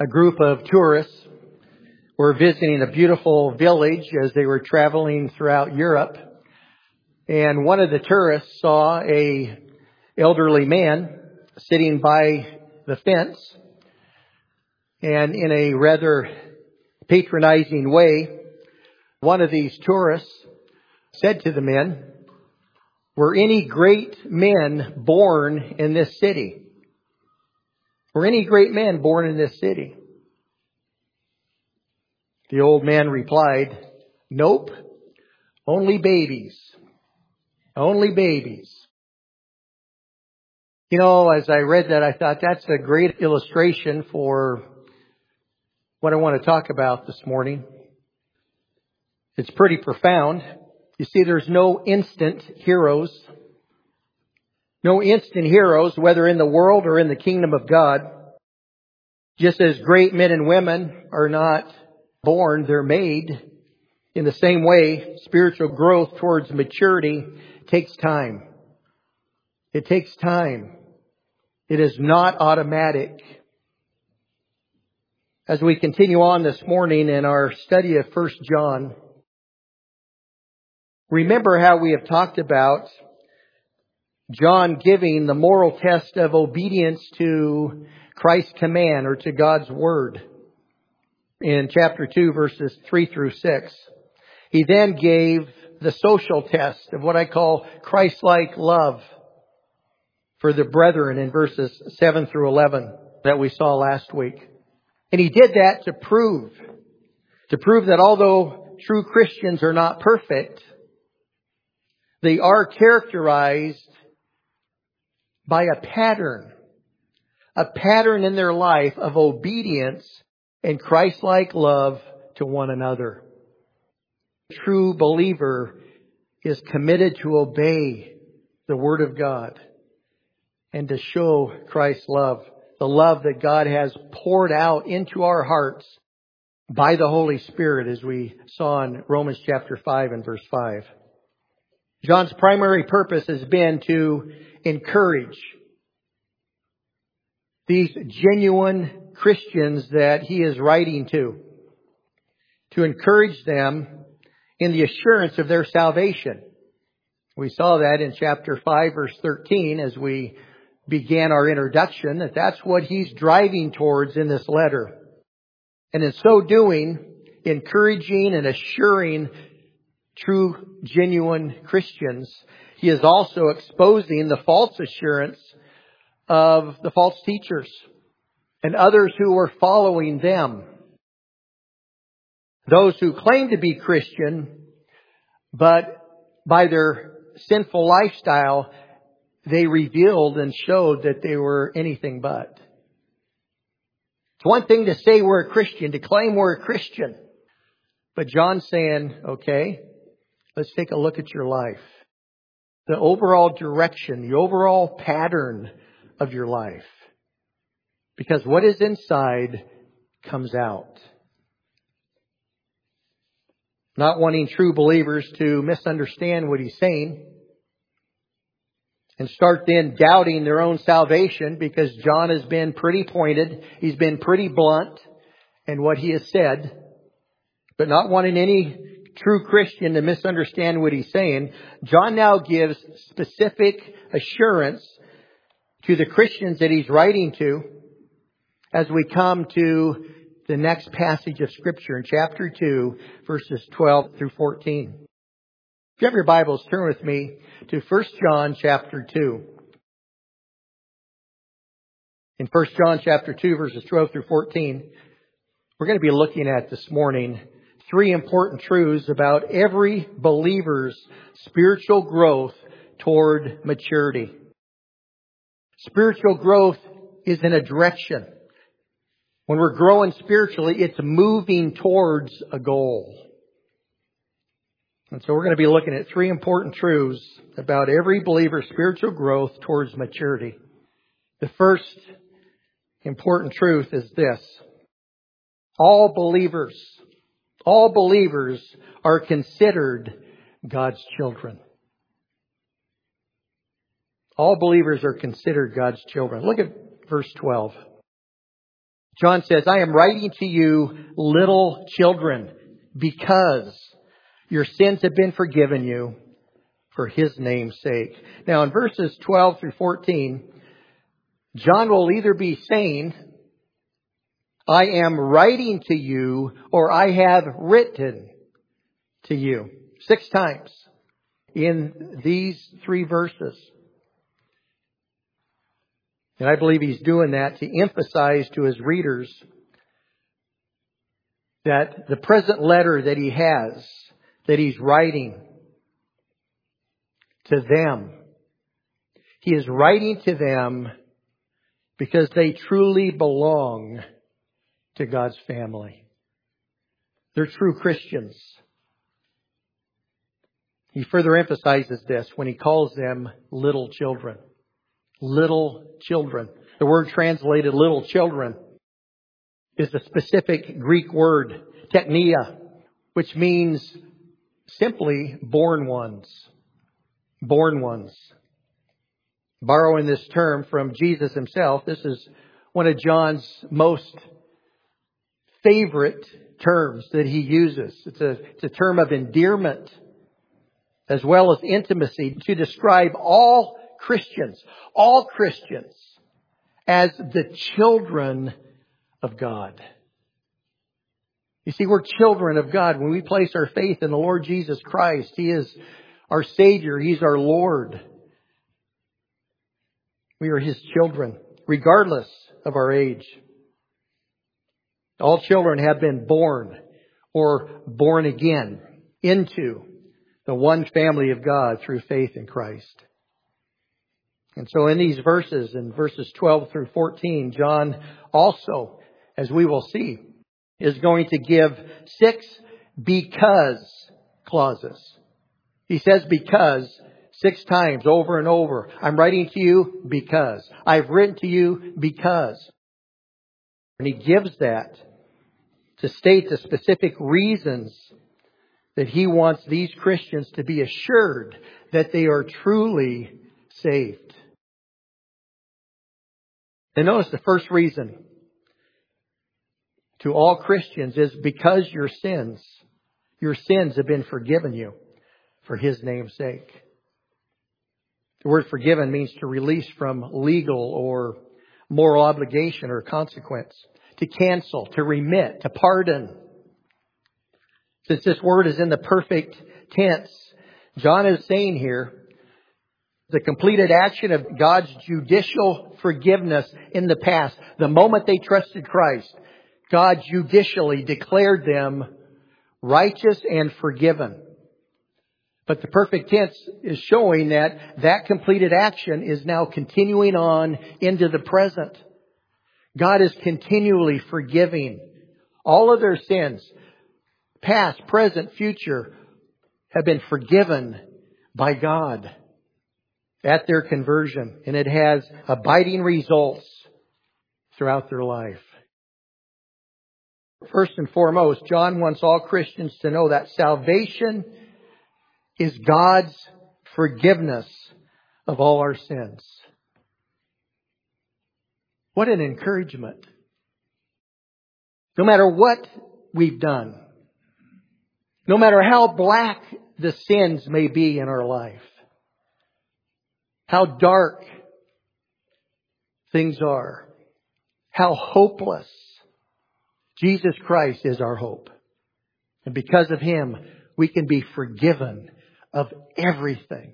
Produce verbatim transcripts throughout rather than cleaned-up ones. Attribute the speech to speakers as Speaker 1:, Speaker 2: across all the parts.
Speaker 1: A group of tourists were visiting a beautiful village as they were traveling throughout Europe. And one of the tourists saw a elderly man sitting by the fence. And in a rather patronizing way, one of these tourists said to the men, "Were any great men born in this city? Were any great men born in this city?" The old man replied, "Nope, only babies, only babies." You know, as I read that, I thought that's a great illustration for what I want to talk about this morning. It's pretty profound. You see, there's no instant heroes. No instant heroes, whether in the world or in the kingdom of God. Just as great men and women are not born, they're made. In the same way, spiritual growth towards maturity takes time. It takes time. It is not automatic. As we continue on this morning in our study of First John, remember how we have talked about John giving the moral test of obedience to Christ's command or to God's word in chapter two, verses three through six. He then gave the social test of what I call Christ-like love for the brethren in verses seven through eleven that we saw last week. And he did that to prove, to prove that although true Christians are not perfect, they are characterized by a pattern, a pattern in their life of obedience and Christ-like love to one another. A true believer is committed to obey the Word of God and to show Christ's love, the love that God has poured out into our hearts by the Holy Spirit, as we saw in Romans chapter five and verse five. John's primary purpose has been to encourage these genuine Christians that he is writing to, to encourage them in the assurance of their salvation. We saw that in chapter five, verse thirteen, as we began our introduction, that that's what he's driving towards in this letter. And in so doing, encouraging and assuring true, genuine Christians, he is also exposing the false assurance of the false teachers and others who are following them. Those who claim to be Christian, but by their sinful lifestyle, they revealed and showed that they were anything but. It's one thing to say we're a Christian, to claim we're a Christian. But John's saying, okay, let's take a look at your life. The overall direction, the overall pattern of your life. Because what is inside comes out. Not wanting true believers to misunderstand what he's saying and start then doubting their own salvation, because John has been pretty pointed. He's been pretty blunt in what he has said. But not wanting any true Christian to misunderstand what he's saying, John now gives specific assurance to the Christians that he's writing to as we come to the next passage of Scripture in chapter two, verses twelve through fourteen. If you have your Bibles, turn with me to First John chapter two. In First John chapter two, verses twelve through fourteen, we're going to be looking at this morning three important truths about every believer's spiritual growth toward maturity. Spiritual growth is in a direction. When we're growing spiritually, it's moving towards a goal. And so we're going to be looking at three important truths about every believer's spiritual growth towards maturity. The first important truth is this: all believers, all believers are considered God's children. All believers are considered God's children. Look at verse twelve. John says, I am writing to you, little children, because your sins have been forgiven you for His name's sake. Now in verses twelve through fourteen, John will either be saying, I am writing to you, or I have written to you. Six times in these three verses. And I believe he's doing that to emphasize to his readers that the present letter that he has, that he's writing to them, he is writing to them because they truly belong to God's family. They're true Christians. He further emphasizes this when he calls them little children. Little children. The word translated little children is a specific Greek word, teknia, which means simply born ones. Born ones. Borrowing this term from Jesus himself, this is one of John's most favorite terms that he uses. It's a, it's a term of endearment as well as intimacy to describe all Christians, all Christians as the children of God. You see, we're children of God when we place our faith in the Lord Jesus Christ. He is our Savior. He's our Lord. We are His children, regardless of our age. All children have been born or born again into the one family of God through faith in Christ. And so in these verses, in verses twelve through fourteen, John also, as we will see, is going to give six because clauses. He says because six times over and over. I'm writing to you because. I've written to you because. And he gives that to state the specific reasons that he wants these Christians to be assured that they are truly saved. And notice the first reason to all Christians is because your sins, your sins have been forgiven you for His name's sake. The word forgiven means to release from legal or moral obligation or consequence, to cancel, to remit, to pardon. Since this word is in the perfect tense, John is saying here, the completed action of God's judicial forgiveness in the past. The moment they trusted Christ, God judicially declared them righteous and forgiven. But the perfect tense is showing that that completed action is now continuing on into the present. God is continually forgiving all of their sins, past, present, future, have been forgiven by God at their conversion, and it has abiding results throughout their life. First and foremost, John wants all Christians to know that salvation is God's forgiveness of all our sins. What an encouragement. No matter what we've done, no matter how black the sins may be in our life, how dark things are, how hopeless, Jesus Christ is our hope. And because of Him, we can be forgiven of everything.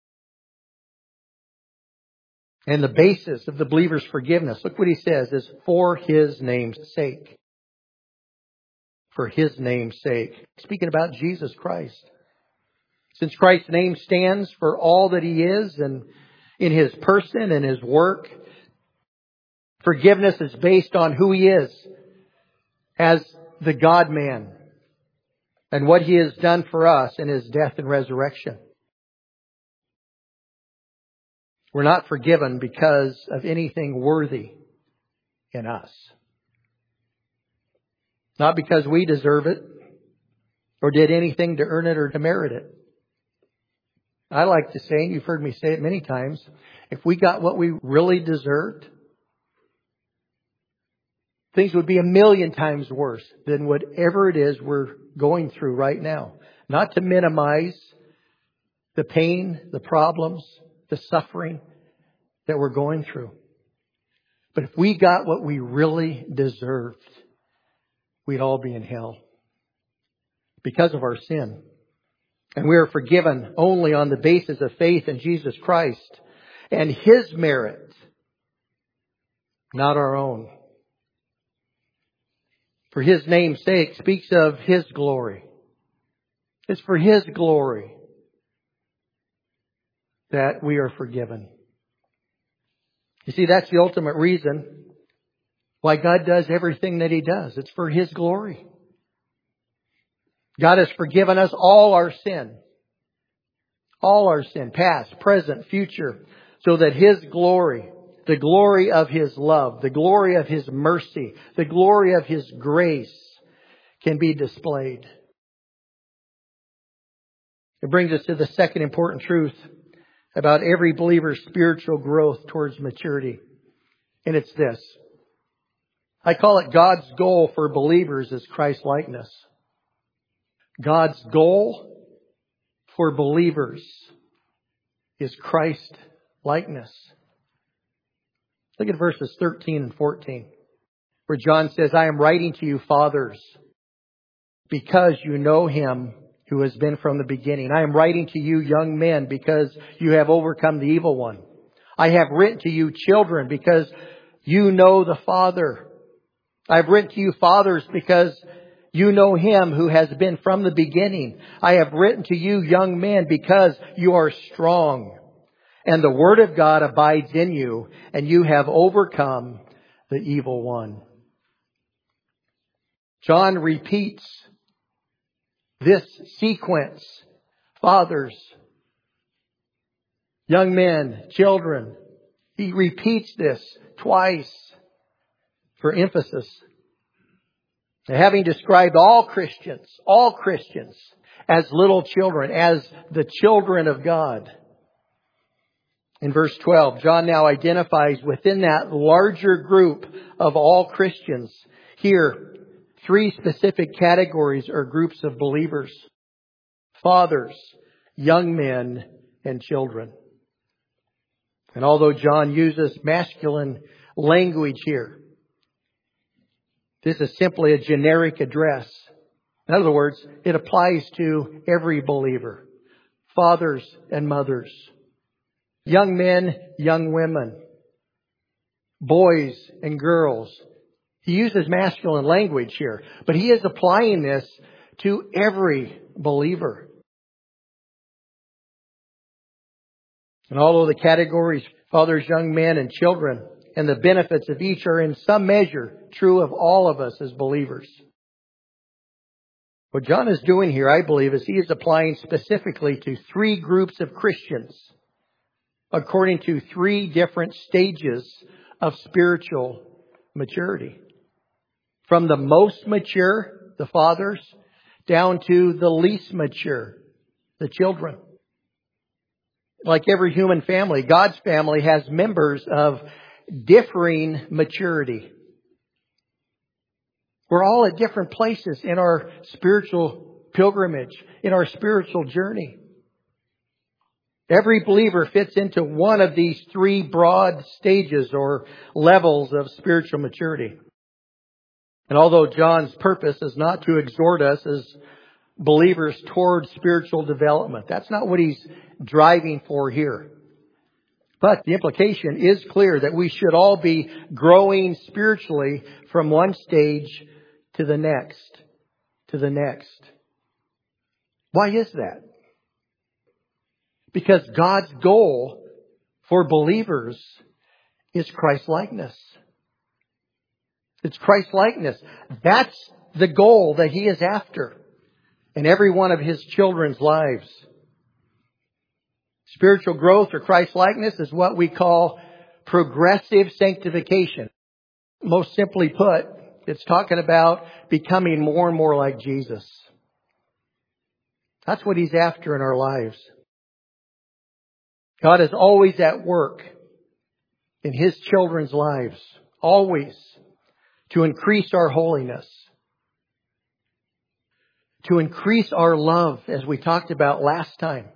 Speaker 1: And the basis of the believer's forgiveness, look what he says, is for His name's sake. For His name's sake. Speaking about Jesus Christ. Since Christ's name stands for all that He is and in His person and His work, forgiveness is based on who He is as the God-man and what He has done for us in His death and resurrection. We're not forgiven because of anything worthy in us. Not because we deserve it or did anything to earn it or to merit it. I like to say, and you've heard me say it many times, if we got what we really deserved, things would be a million times worse than whatever it is we're going through right now. Not to minimize the pain, the problems, the suffering that we're going through. But if we got what we really deserved, we'd all be in hell because of our sin. And we are forgiven only on the basis of faith in Jesus Christ and His merit, not our own. For His name's sake speaks of His glory. It's for His glory that we are forgiven. You see, that's the ultimate reason why God does everything that He does. It's for His glory. God has forgiven us all our sin. All our sin, past, present, future, so that His glory, the glory of His love, the glory of His mercy, the glory of His grace can be displayed. It brings us to the second important truth about every believer's spiritual growth towards maturity. And it's this. I call it God's goal for believers is Christ-likeness. God's goal for believers is Christ-likeness. Look at verses thirteen and fourteen, where John says, I am writing to you, fathers, because you know Him who has been from the beginning. I am writing to you, young men, because you have overcome the evil one. I have written to you, children, because you know the Father. I have written to you, fathers, because you know Him who has been from the beginning. I have written to you, young men, because you are strong, and the Word of God abides in you, and you have overcome the evil one. John repeats this sequence. Fathers, young men, children. He repeats this twice for emphasis. Having described all Christians, all Christians as little children, as the children of God. In verse twelve, John now identifies within that larger group of all Christians here three specific categories or groups of believers. Fathers, young men, and children. And although John uses masculine language here, this is simply a generic address. In other words, it applies to every believer. Fathers and mothers. Young men, young women. Boys and girls. He uses masculine language here, but he is applying this to every believer. And although the categories, fathers, young men, and children, and the benefits of each are in some measure true of all of us as believers. What John is doing here, I believe, is he is applying specifically to three groups of Christians according to three different stages of spiritual maturity. From the most mature, the fathers, down to the least mature, the children. Like every human family, God's family has members of differing maturity. We're all at different places in our spiritual pilgrimage, in our spiritual journey. Every believer fits into one of these three broad stages or levels of spiritual maturity. And although John's purpose is not to exhort us as believers toward spiritual development, that's not what he's driving for here. But the implication is clear that we should all be growing spiritually from one stage to the next, to the next. Why is that? Because God's goal for believers is Christ-likeness. It's Christ-likeness. That's the goal that He is after in every one of His children's lives. Spiritual growth or Christ-likeness is what we call progressive sanctification. Most simply put, it's talking about becoming more and more like Jesus. That's what He's after in our lives. God is always at work in His children's lives. Always. to increase our holiness, to increase our love, as we talked about last time.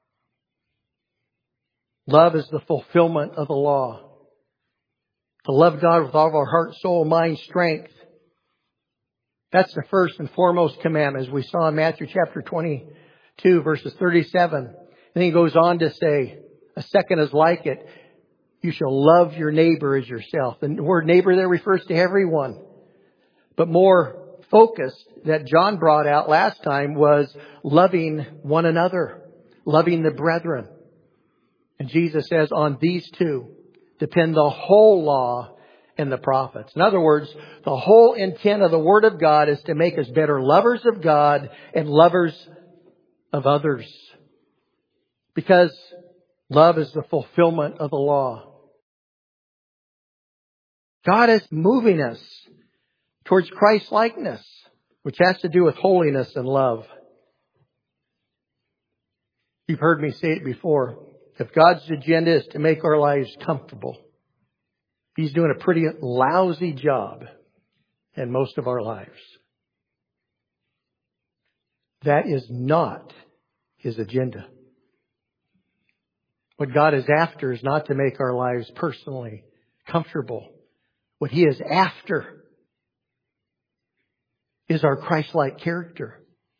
Speaker 1: Love is the fulfillment of the law. To love God with all of our heart, soul, mind, strength. That's the first and foremost commandment, as we saw in Matthew chapter twenty-two, verses thirty-seven. And then he goes on to say, a second is like it. You shall love your neighbor as yourself. The word neighbor there refers to everyone. But more focused that John brought out last time was loving one another, loving the brethren. And Jesus says, on these two depend the whole law and the prophets. In other words, the whole intent of the Word of God is to make us better lovers of God and lovers of others. Because love is the fulfillment of the law. God is moving us towards Christ-likeness, which has to do with holiness and love. You've heard me say it before. If God's agenda is to make our lives comfortable, He's doing a pretty lousy job in most of our lives. That is not His agenda. What God is after is not to make our lives personally comfortable. What He is after is our Christ-like character.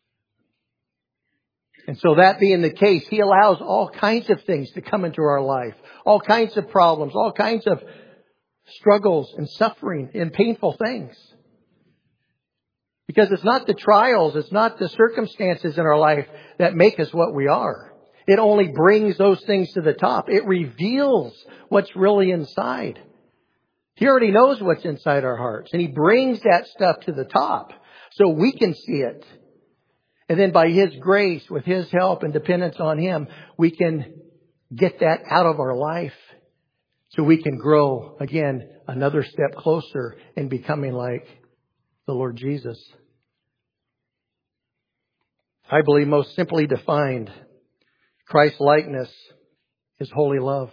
Speaker 1: And so that being the case, He allows all kinds of things to come into our life. All kinds of problems, all kinds of struggles and suffering and painful things. Because it's not the trials, it's not the circumstances in our life that make us what we are. It only brings those things to the top. It reveals what's really inside. He already knows what's inside our hearts. And He brings that stuff to the top so we can see it. And then by His grace, with His help and dependence on Him, we can get that out of our life. So we can grow, again, another step closer in becoming like the Lord Jesus. I believe most simply defined, Christ-likeness is holy love.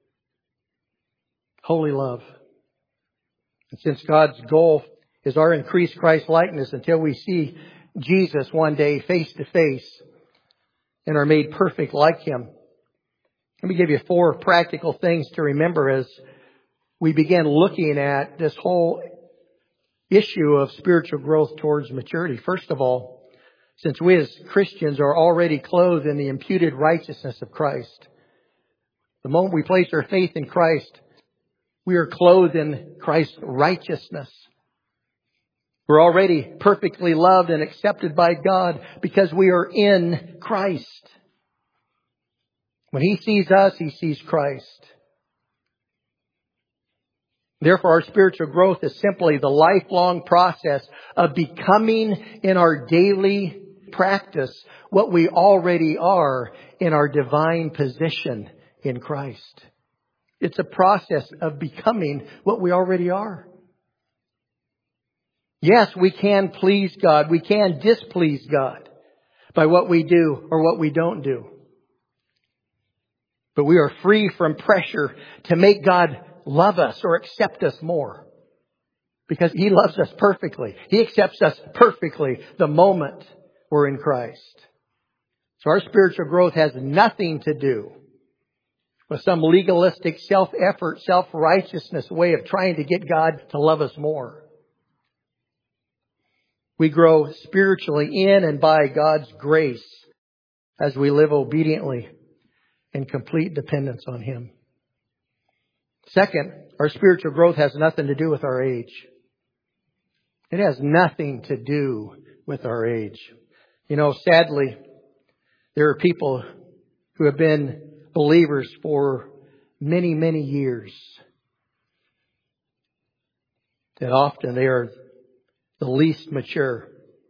Speaker 1: Holy love. And since God's goal is our increased Christ-likeness until we see Jesus one day face to face and are made perfect like Him. Let me give you four practical things to remember as we begin looking at this whole issue of spiritual growth towards maturity. First of all, since we as Christians are already clothed in the imputed righteousness of Christ, the moment we place our faith in Christ, we are clothed in Christ's righteousness. We're already perfectly loved and accepted by God because we are in Christ. When He sees us, He sees Christ. Therefore, our spiritual growth is simply the lifelong process of becoming in our daily practice what we already are in our divine position in Christ. It's a process of becoming what we already are. Yes, we can please God. We can displease God by what we do or what we don't do. But we are free from pressure to make God love us or accept us more. Because He loves us perfectly. He accepts us perfectly the moment we're in Christ. So our spiritual growth has nothing to do with some legalistic self-effort, self-righteousness way of trying to get God to love us more. We grow spiritually in and by God's grace as we live obediently in complete dependence on Him. Second, our spiritual growth has nothing to do with our age. It has nothing to do with our age. You know, sadly, there are people who have been believers for many, many years. That often they are the least mature.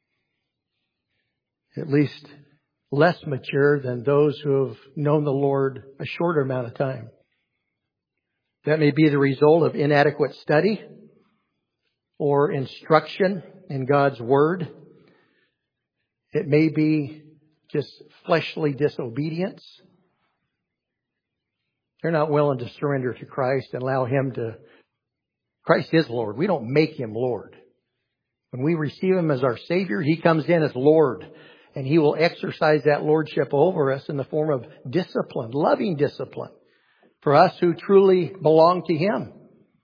Speaker 1: At least less mature than those who have known the Lord a shorter amount of time. That may be the result of inadequate study or instruction in God's Word. It may be just fleshly disobedience. They're not willing to surrender to Christ and allow Him to Christ is Lord. We don't make Him Lord. When we receive Him as our Savior, He comes in as Lord. And He will exercise that Lordship over us in the form of discipline, loving discipline, for us who truly belong to Him.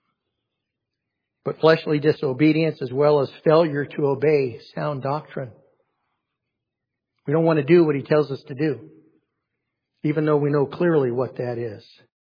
Speaker 1: But fleshly disobedience as well as failure to obey sound doctrine. We don't want to do what He tells us to do, even though we know clearly what that is.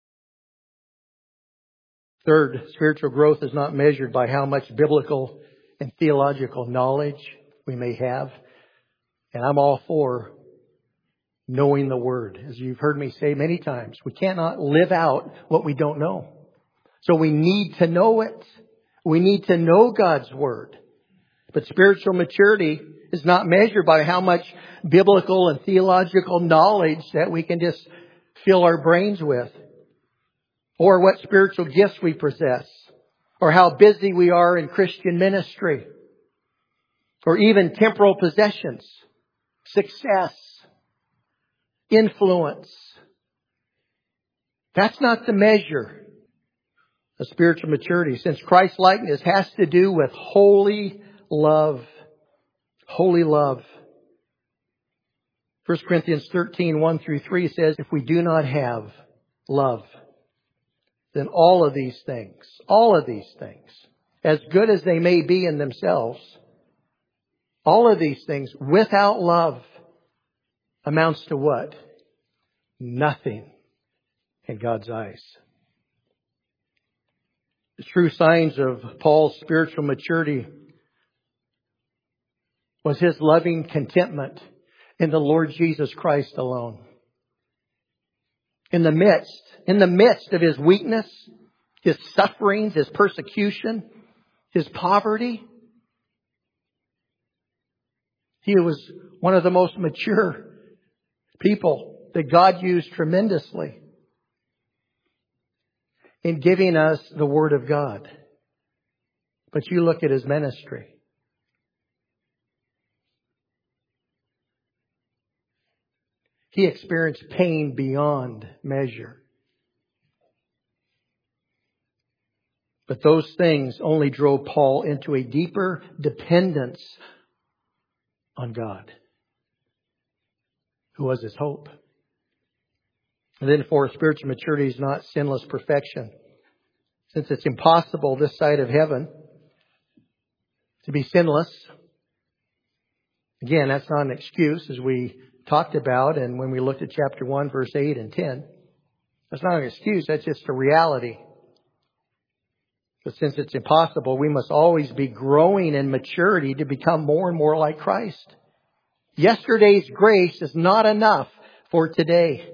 Speaker 1: Third, spiritual growth is not measured by how much biblical and theological knowledge we may have. And I'm all for knowing the Word. As you've heard me say many times, we cannot live out what we don't know. So we need to know it. We need to know God's Word. But spiritual maturity is not measured by how much biblical and theological knowledge that we can just fill our brains with, or what spiritual gifts we possess, or how busy we are in Christian ministry, or even temporal possessions, success, influence. That's not the measure of spiritual maturity, since Christ-likeness has to do with holy love. Holy love. First Corinthians thirteen, one through three says, if we do not have love, then all of these things, all of these things, as good as they may be in themselves, all of these things without love amounts to what? Nothing in God's eyes. The true signs of Paul's spiritual maturity was his loving contentment in the Lord Jesus Christ alone. In the midst, in the midst of his weakness, his sufferings, his persecution, his poverty, he was one of the most mature people that God used tremendously in giving us the Word of God. But you look at his ministry. He experienced pain beyond measure. But those things only drove Paul into a deeper dependence on God, who was his hope. And then for spiritual maturity is not sinless perfection. Since it's impossible this side of heaven to be sinless. Again, that's not an excuse, as we talked about and when we looked at chapter one, verse eight and ten. That's not an excuse, that's just a reality. But since it's impossible, we must always be growing in maturity to become more and more like Christ. Yesterday's grace is not enough for today.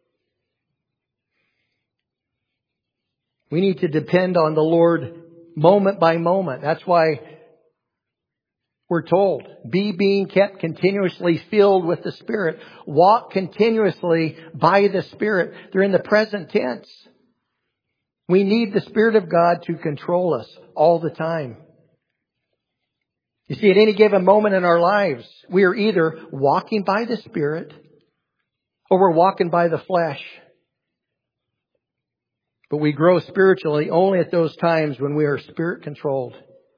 Speaker 1: We need to depend on the Lord moment by moment. That's why we're told, be being kept continuously filled with the Spirit. Walk continuously by the Spirit. They're in the present tense. We need the Spirit of God to control us all the time. You see, at any given moment in our lives, we are either walking by the Spirit or we're walking by the flesh. But we grow spiritually only at those times when we are Spirit controlled.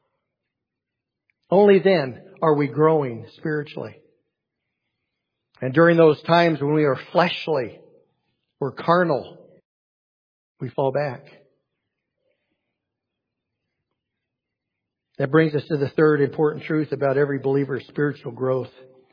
Speaker 1: Only then are we growing spiritually. And during those times when we are fleshly, we're carnal, we fall back. That brings us to the third important truth about every believer's spiritual growth.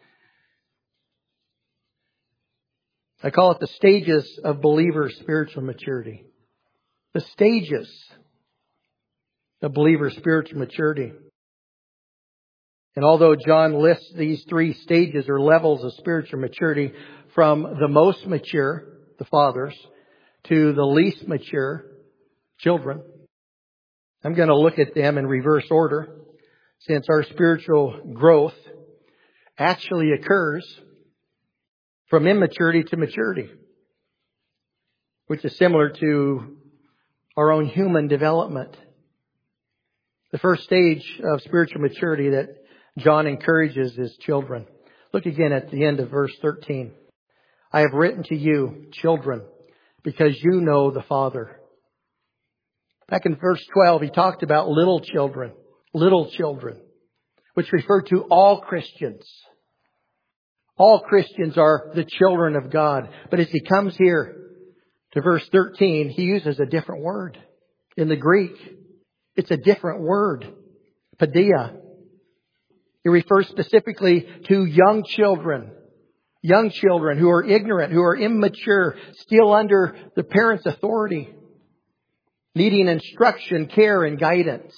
Speaker 1: I call it the stages of believer's spiritual maturity. The stages of believer's spiritual maturity. And although John lists these three stages or levels of spiritual maturity from the most mature, the fathers, to the least mature, children, I'm going to look at them in reverse order, since our spiritual growth actually occurs from immaturity to maturity, which is similar to our own human development. The first stage of spiritual maturity that John encourages his children. Look again at the end of verse thirteen. I have written to you, children, because you know the Father. Back in verse twelve, he talked about little children, little children, which refer to all Christians. All Christians are the children of God. But as he comes here to verse thirteen, he uses a different word. In the Greek, it's a different word. Paideia. It refers specifically to young children. Young children who are ignorant, who are immature, still under the parents' authority, needing instruction, care, and guidance.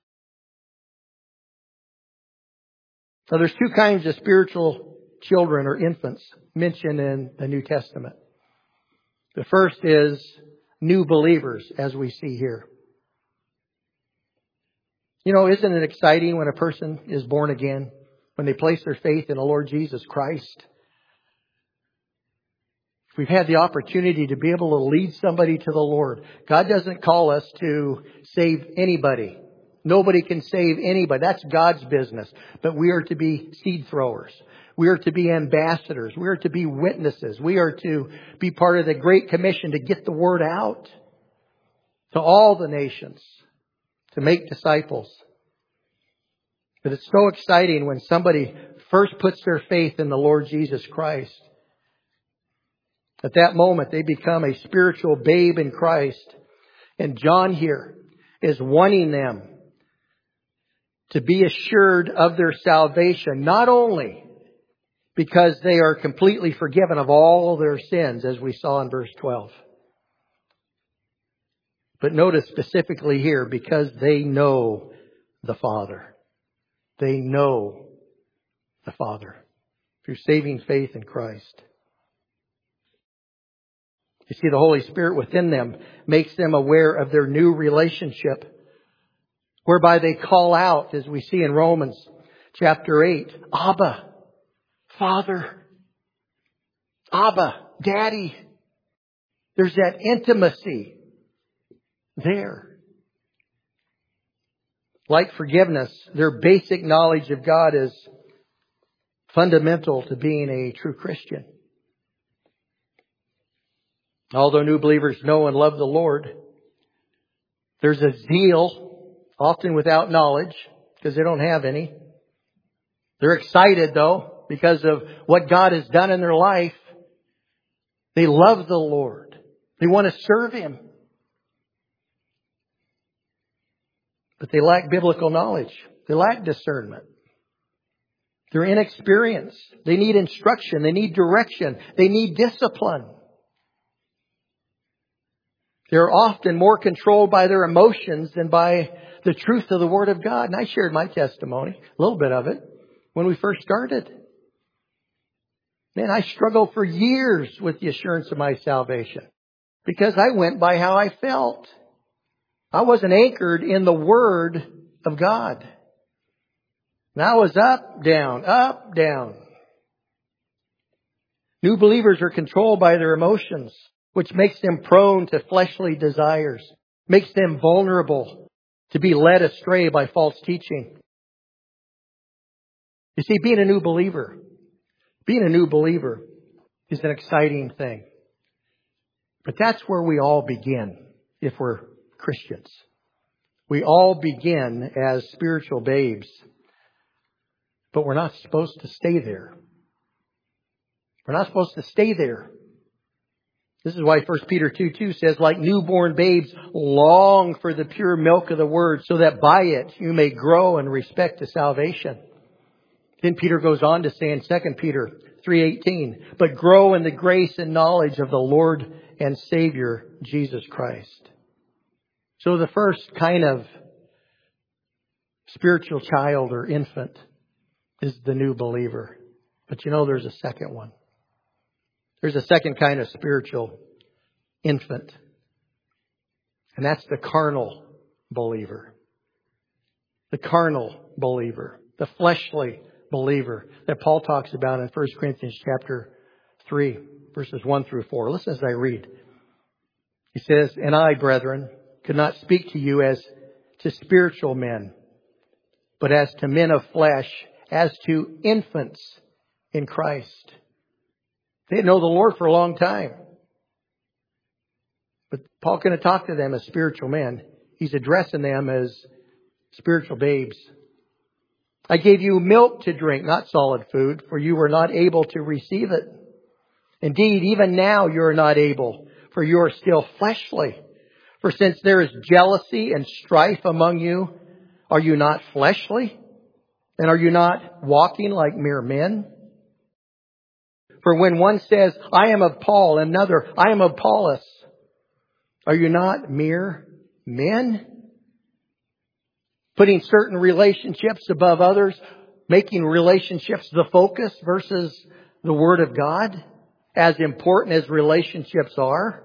Speaker 1: So there's two kinds of spiritual children or infants mentioned in the New Testament. The first is new believers, as we see here. You know, isn't it exciting when a person is born again, when they place their faith in the Lord Jesus Christ? We've had the opportunity to be able to lead somebody to the Lord. God doesn't call us to save anybody. Nobody can save anybody. That's God's business. But we are to be seed throwers. We are to be ambassadors. We are to be witnesses. We are to be part of the Great Commission to get the word out to all the nations, to make disciples. But it's so exciting when somebody first puts their faith in the Lord Jesus Christ. At that moment, they become a spiritual babe in Christ. And John here is wanting them to be assured of their salvation, not only because they are completely forgiven of all their sins, as we saw in verse twelve. But notice specifically here, because they know the Father. They know the Father through saving faith in Christ. You see, the Holy Spirit within them makes them aware of their new relationship, whereby they call out, as we see in Romans chapter eight, Abba, Father, Abba, Daddy. There's that intimacy there. Like forgiveness, their basic knowledge of God is fundamental to being a true Christian. Although new believers know and love the Lord, there's a zeal, often without knowledge, because they don't have any. They're excited, though, because of what God has done in their life. They love the Lord. They want to serve Him. But they lack biblical knowledge. They lack discernment. They're inexperienced. They need instruction. They need direction. They need discipline. They're often more controlled by their emotions than by the truth of the Word of God. And I shared my testimony, a little bit of it, when we first started. Man, I struggled for years with the assurance of my salvation because I went by how I felt. I wasn't anchored in the Word of God. And I was up, down, up, down. New believers are controlled by their emotions, which makes them prone to fleshly desires, makes them vulnerable to be led astray by false teaching. You see, being a new believer, being a new believer is an exciting thing. But that's where we all begin if we're Christians. We all begin as spiritual babes, but we're not supposed to stay there. We're not supposed to stay there. This is why First Peter two two says, like newborn babes, long for the pure milk of the Word, so that by it you may grow in respect to salvation. Then Peter goes on to say in Second Peter three eighteen, but grow in the grace and knowledge of the Lord and Savior, Jesus Christ. So the first kind of spiritual child or infant is the new believer. But you know, there's a second one. There's a second kind of spiritual infant. And that's the carnal believer. The carnal believer. The fleshly believer that Paul talks about in First Corinthians chapter three, verses one through four. Listen as I read. He says, and I, brethren, could not speak to you as to spiritual men, but as to men of flesh, as to infants in Christ. They didn't know the Lord for a long time. But Paul couldn't talk to them as spiritual men. He's addressing them as spiritual babes. I gave you milk to drink, not solid food, for you were not able to receive it. Indeed, even now you are not able, for you are still fleshly. For since there is jealousy and strife among you, are you not fleshly? And are you not walking like mere men? For when one says, I am of Paul, and another, I am of Apollos, are you not mere men? Putting certain relationships above others, making relationships the focus versus the Word of God, as important as relationships are.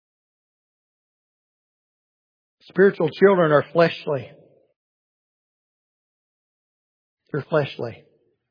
Speaker 1: Spiritual children are fleshly. They're fleshly.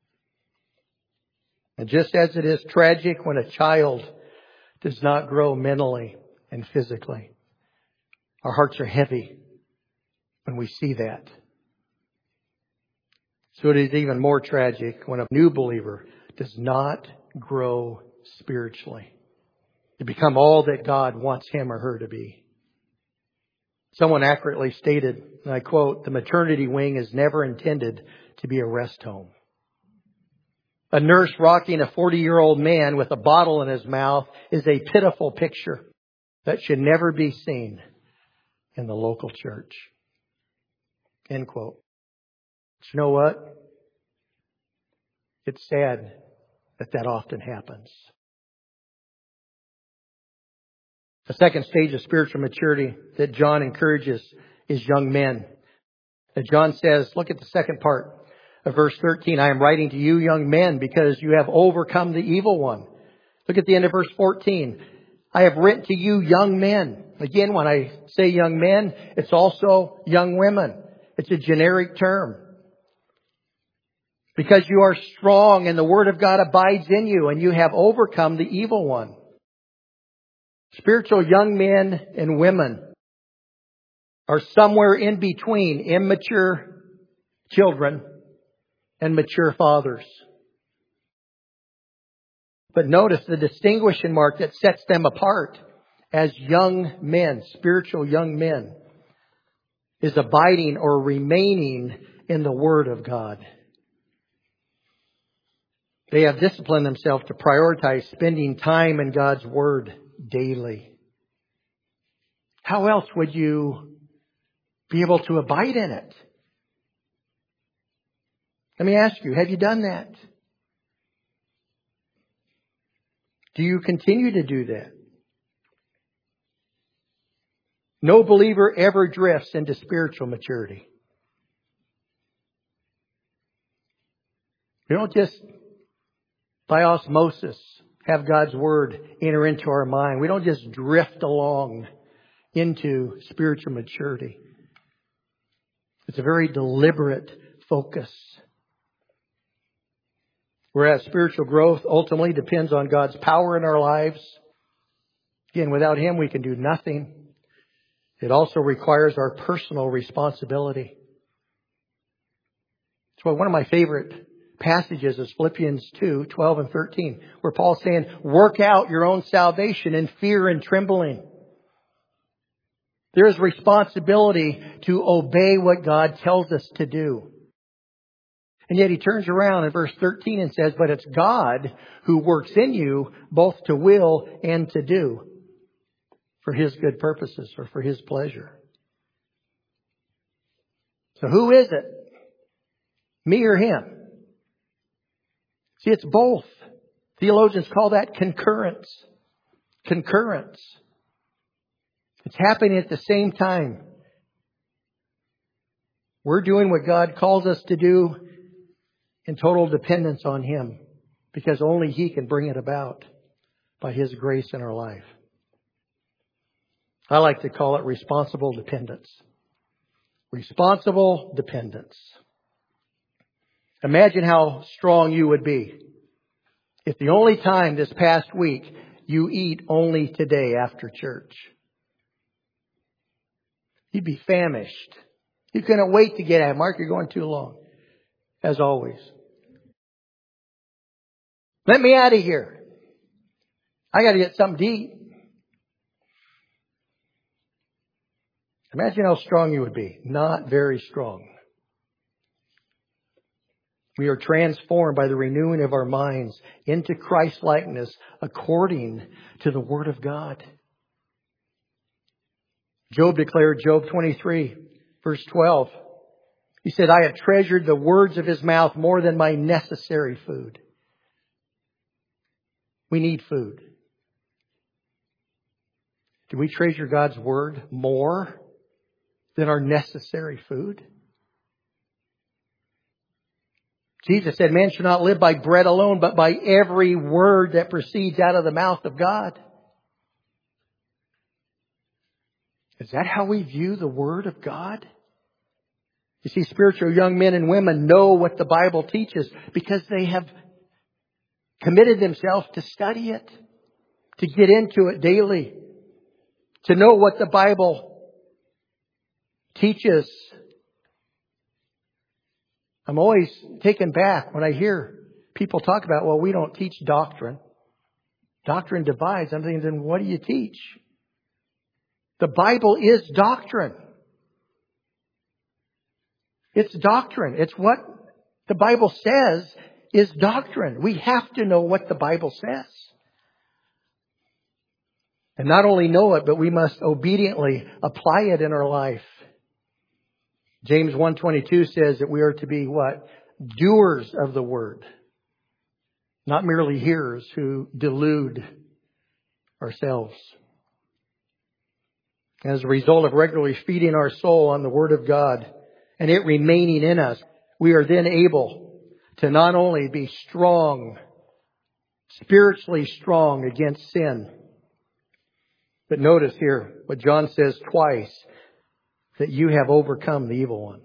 Speaker 1: And just as it is tragic when a child does not grow mentally and physically, our hearts are heavy when we see that. So it is even more tragic when a new believer does not grow spiritually to become all that God wants him or her to be. Someone accurately stated, and I quote, the maternity wing is never intended to be a rest home. A nurse rocking a forty-year-old man with a bottle in his mouth is a pitiful picture that should never be seen in the local church. End quote. But you know what? It's sad that that often happens. The second stage of spiritual maturity that John encourages is young men. And John says, look at the second part of verse thirteen. I am writing to you, young men, because you have overcome the evil one. Look at the end of verse fourteen. I have written to you, young men. Again, when I say young men, it's also young women. It's a generic term. Because you are strong and the Word of God abides in you and you have overcome the evil one. Spiritual young men and women are somewhere in between immature children and mature fathers. But notice the distinguishing mark that sets them apart as young men, spiritual young men, is abiding or remaining in the Word of God. They have disciplined themselves to prioritize spending time in God's Word daily. How else would you be able to abide in it? Let me ask you, have you done that? Do you continue to do that? No believer ever drifts into spiritual maturity. We don't just by osmosis have God's Word enter into our mind. We don't just drift along into spiritual maturity. It's a very deliberate focus. Whereas spiritual growth ultimately depends on God's power in our lives. Again, without Him we can do nothing. It also requires our personal responsibility. So one of my favorite passages is Philippians two, twelve and thirteen, where Paul's saying, work out your own salvation in fear and trembling. There is responsibility to obey what God tells us to do. And yet he turns around in verse thirteen and says, but it's God who works in you both to will and to do for His good purposes or for His pleasure. So who is it? Me or Him? See, it's both. Theologians call that concurrence. Concurrence. It's happening at the same time. We're doing what God calls us to do in total dependence on Him, because only He can bring it about by His grace in our life. I like to call it responsible dependence. Responsible dependence. Imagine how strong you would be if the only time this past week you eat only today after church. You'd be famished. You couldn't wait to get out. Mark, you're going too long. As always. Let me out of here. I got to get something to eat. Imagine how strong you would be. Not very strong. We are transformed by the renewing of our minds into Christ-likeness according to the Word of God. Job declared, Job twenty-three, verse twelve. He said, I have treasured the words of His mouth more than my necessary food. We need food. Do we treasure God's Word more than our necessary food? Jesus said, man shall not live by bread alone, but by every word that proceeds out of the mouth of God. Is that how we view the Word of God? You see, spiritual young men and women know what the Bible teaches because they have committed themselves to study it, to get into it daily, to know what the Bible teaches. I'm always taken back when I hear people talk about, well, we don't teach doctrine. Doctrine divides. I'm thinking, then what do you teach? The Bible is doctrine. It's doctrine. It's what the Bible says is doctrine. We have to know what the Bible says. And not only know it, but we must obediently apply it in our life. James one twenty-two says that we are to be what? Doers of the Word. Not merely hearers who delude ourselves. As a result of regularly feeding our soul on the Word of God and it remaining in us, we are then able to not only be strong, spiritually strong against sin, but notice here what John says twice, that you have overcome the evil one.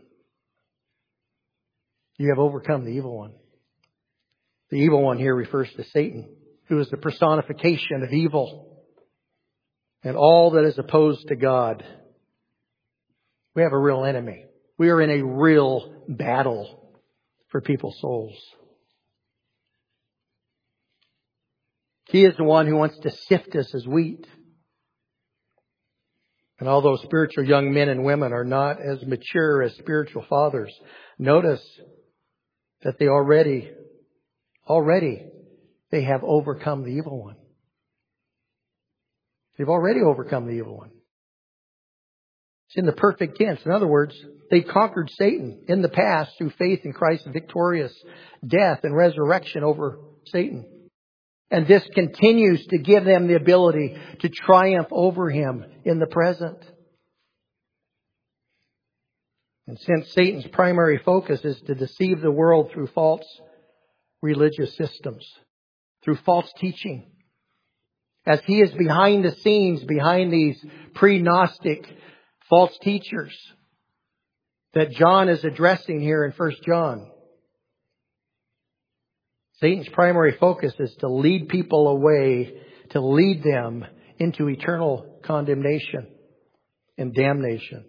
Speaker 1: You have overcome the evil one. The evil one here refers to Satan, who is the personification of evil and all that is opposed to God. We have a real enemy. We are in a real battle for people's souls. He is the one who wants to sift us as wheat. And although spiritual young men and women are not as mature as spiritual fathers, notice that they already, already, they have overcome the evil one. They've already overcome the evil one. It's in the perfect tense. In other words, they conquered Satan in the past through faith in Christ's victorious death and resurrection over Satan. And this continues to give them the ability to triumph over him in the present. And since Satan's primary focus is to deceive the world through false religious systems, through false teaching, as he is behind the scenes, behind these pre-Gnostic false teachers that John is addressing here in First John, Satan's primary focus is to lead people away, to lead them into eternal condemnation and damnation.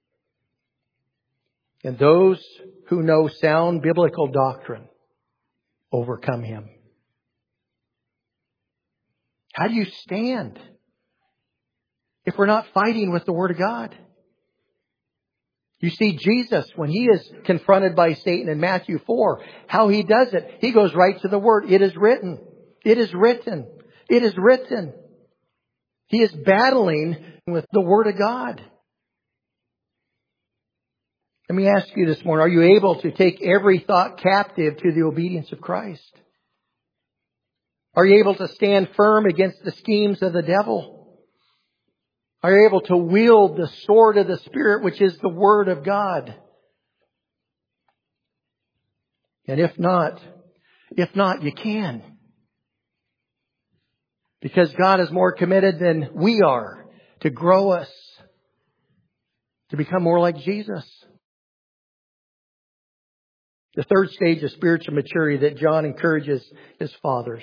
Speaker 1: And those who know sound biblical doctrine overcome him. How do you stand if we're not fighting with the Word of God? You see Jesus, when he is confronted by Satan in Matthew four, how he does it. He goes right to the Word. It is written. It is written. It is written. He is battling with the Word of God. Let me ask you this morning, are you able to take every thought captive to the obedience of Christ? Are you able to stand firm against the schemes of the devil? Are you able to wield the sword of the Spirit, which is the Word of God? And if not, if not, you can. Because God is more committed than we are to grow us, to become more like Jesus. The third stage of spiritual maturity that John encourages his fathers.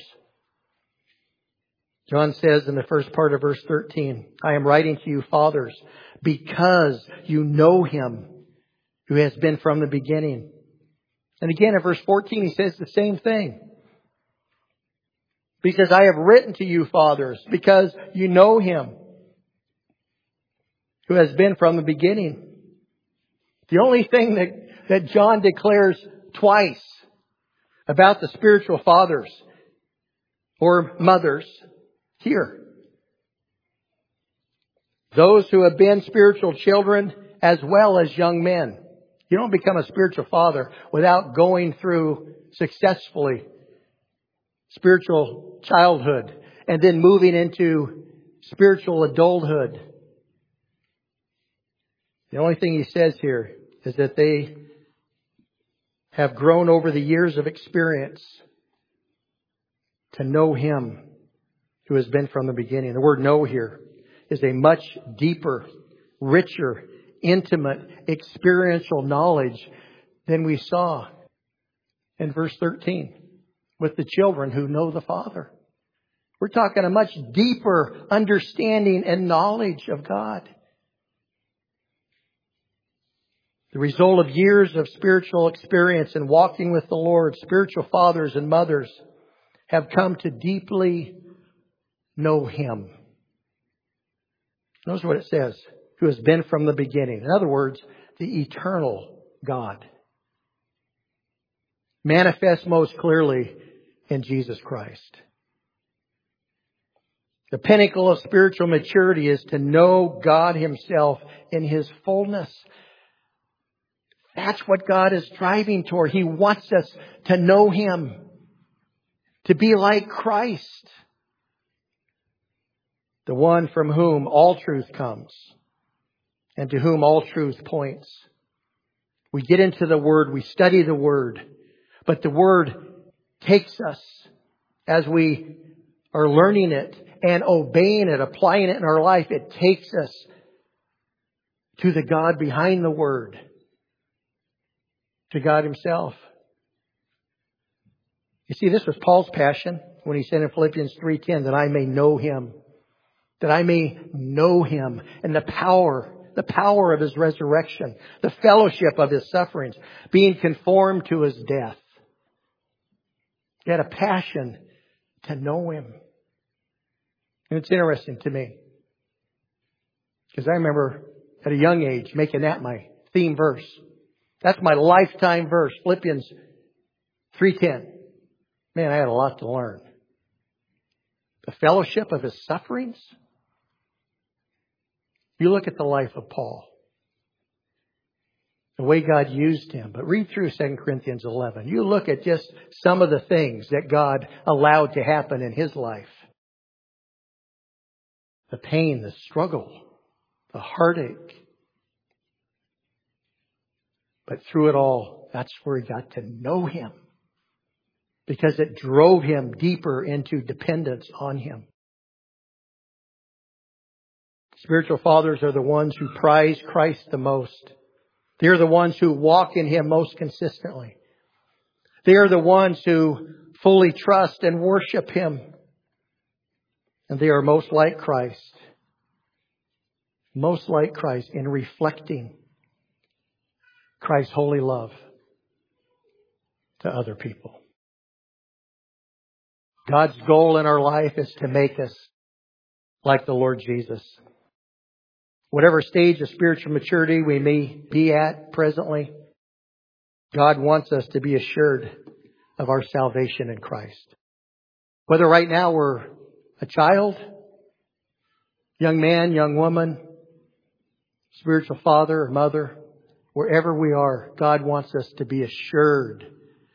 Speaker 1: John says in the first part of verse thirteen, I am writing to you, fathers, because you know him who has been from the beginning. And again in verse fourteen, he says the same thing. Because I have written to you, fathers, because you know him. who has been from the beginning. The only thing that, that John declares twice about the spiritual fathers or mothers here. Those who have been spiritual children as well as young men. You don't become a spiritual father without going through successfully spiritual childhood and then moving into spiritual adulthood. The only thing he says here is that they have grown over the years of experience to know Him who has been from the beginning. The word know here is a much deeper, richer, intimate, experiential knowledge than we saw in verse thirteen with the children who know the Father. We're talking a much deeper understanding and knowledge of God. The result of years of spiritual experience and walking with the Lord, spiritual fathers and mothers have come to deeply know Him. Notice what it says, who has been from the beginning. In other words, the eternal God. Manifest most clearly in Jesus Christ. The pinnacle of spiritual maturity is to know God Himself in His fullness. That's what God is driving toward. He wants us to know Him, to be like Christ, the one from whom all truth comes and to whom all truth points. We get into the Word, we study the Word, but the Word takes us as we are learning it and obeying it, applying it in our life. It takes us to the God behind the Word, to God Himself. You see, this was Paul's passion when he said in Philippians three ten, that I may know Him, that I may know Him and the power, the power of His resurrection, the fellowship of His sufferings, being conformed to His death. He had a passion to know Him. And it's interesting to me, because I remember at a young age making that my theme verse. That's my lifetime verse, Philippians three ten. Man, I had a lot to learn. The fellowship of His sufferings. You look at the life of Paul, the way God used him. But read through Second Corinthians eleven. You look at just some of the things that God allowed to happen in his life. The pain, the struggle, the heartache. But through it all, that's where he got to know Him. Because it drove him deeper into dependence on Him. Spiritual fathers are the ones who prize Christ the most. They are the ones who walk in Him most consistently. They are the ones who fully trust and worship Him. And they are most like Christ. Most like Christ in reflecting Christ's holy love to other people. God's goal in our life is to make us like the Lord Jesus. Whatever stage of spiritual maturity we may be at presently, God wants us to be assured of our salvation in Christ. Whether right now we're a child, young man, young woman, spiritual father or mother, wherever we are, God wants us to be assured.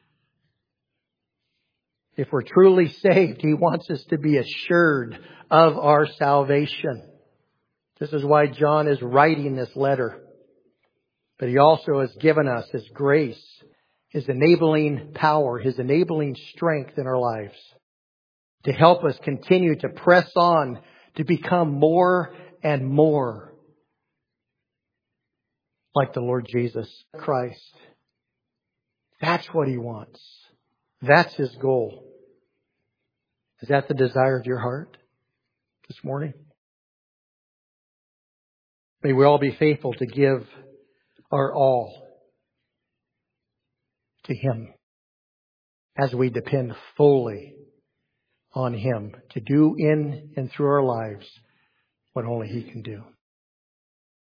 Speaker 1: If we're truly saved, He wants us to be assured of our salvation. This is why John is writing this letter. But he also has given us His grace, His enabling power, His enabling strength in our lives to help us continue to press on to become more and more like the Lord Jesus Christ. That's what He wants. That's His goal. Is that the desire of your heart this morning? May we all be faithful to give our all to Him as we depend fully on Him to do in and through our lives what only He can do.